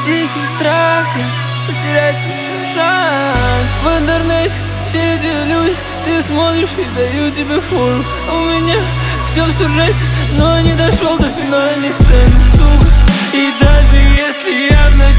дикий страх, я потерять свой шанс. В интернете все эти люди, ты смотришь и дают тебе фору. А у меня все в сюжете, но не дошел до финальной сцены, сука. И даже если я в